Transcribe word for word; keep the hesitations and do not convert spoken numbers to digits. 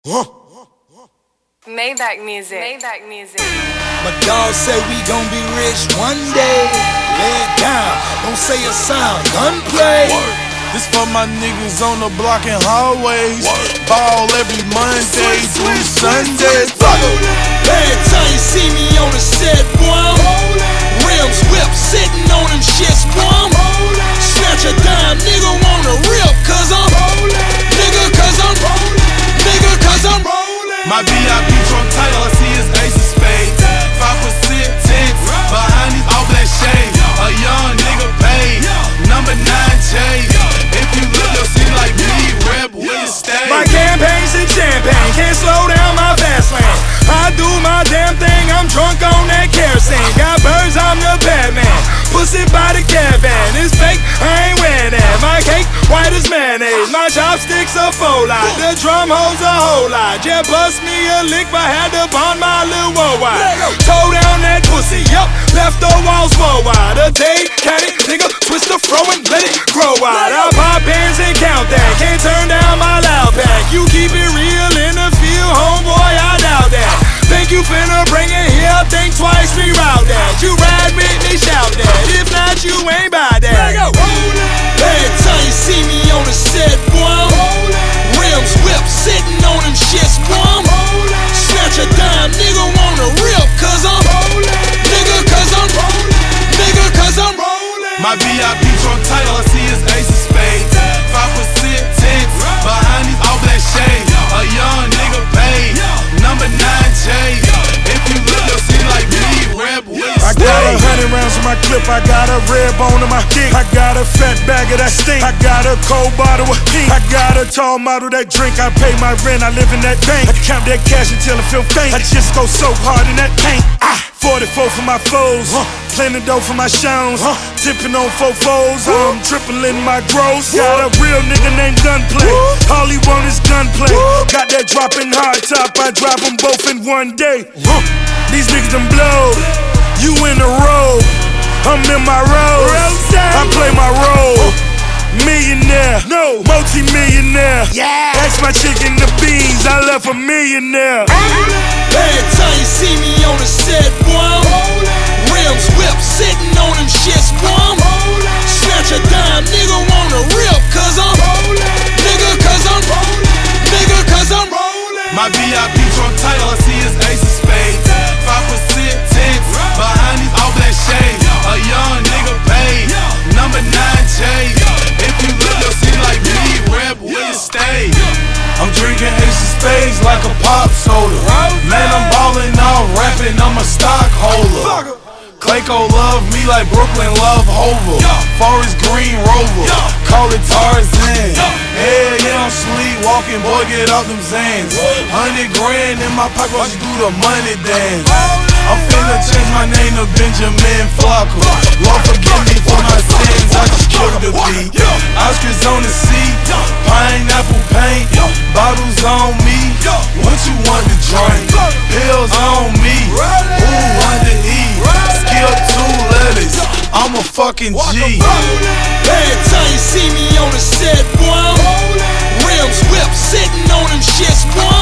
Huh? Maybach music. Maybach music. My dog say we gon' be rich one day. Lay it down, don't say a sound, gunplay. This for my niggas on the block and hallways. Ball every Monday through Sunday. Every time you see me on the set, boy, rims whip, sitting on them shits, boy. Snatch a dime, nigga wanna rip, cause I'm nigga, cause I'm nigga, cause I'm My V I P trunk tight, all I see is ace of spades. Five percent tints behind these all black shades. A young nigga paid, number nine chase. If you look, you'll see like me, rep, where you stay. My campaign's in champagne, can't slow down my fast lane. I do my damn thing, I'm drunk on that kerosene. Got birds, I'm the Batman. Pussy by the caravan, it's fake, I ain't wearing that. My cake, white as mayonnaise. My chopsticks a full lot, the drum holes a whole lot. Just bust me a lick, but had to bond my little worldwide. Toe down that pussy, yup, left the walls more wide. A day, caddy, nigga, twist the fro and let it grow wide. I pop bands and count that, can't turn down my loud pack. You keep it real in the field, homeboy, I doubt that. Think you finna bring it here, think twice, reroute that. You ride with me, shout that. If not, you ain't by that. Every time you see me on the set, boy, rims whip, sitting on them shits, boy. Snatch a dime, nigga wanna rip, cause I'm nigga, cause I'm nigga, cause I'm My V I P trunk tight, all I see is ace of spades. Five percent tints behind these all black shades. A young nigga paid, number nine chase. If you look, you'll see like me, rep, where you I stay. got a hundred rounds in my clip, I got a red bone in my dick. I got a fat bag of that stink, I got a cold bottle of pink. I got a tall model that drink, I pay my rent, I live in that bank. I count that cash until I feel faint, I just go so hard in that paint. Ah, forty-four for my foes, huh. Plenty dough for my shows, huh. Tipping on four foes, I'm tripling my gross. Got a real nigga named Gunplay, all he want is gunplay. Got that dropping hard top, I drop them both in one day. Huh. These niggas done blow, you in the road, I'm in my rose. I play my role, millionaire, no, multi-millionaire. Yeah. That's my chicken the beans, I left a millionaire. Every time you see me on the set, boy, rims whip, sitting on them shits, boy. Snatch a dime, nigga wanna rip, cause I'm nigga, cause I'm nigga, cause I'm My V I P trunk tight, all I see is ace of spades. Five percent tints behind these all black shades. A young nigga paid, number nine chase. If you look, you'll see like me, rep, where you stay. I'm drinking ace of spades like a pop soda. Man, I'm ballin' off rapping, I'm a stockholder. Clayco love me like Brooklyn love Hova. Forest Green Rover, call it Tarzan. Hell yeah, I'm sleepwalking, boy, get off them Zans. Hundred grand in my pocket, watch you do the money dance. I'm finna change my name to Benjamin Flocka. Lord forgive me for my sins, I just killed the beat. Oscars on the seat, pineapple paint, bottles on me. What you want to drink? Pills on me. Who want to eat? Skill two letters, I'm a fucking G. Every time you see me on the set, boy, rims whip, sitting on them shits, boy.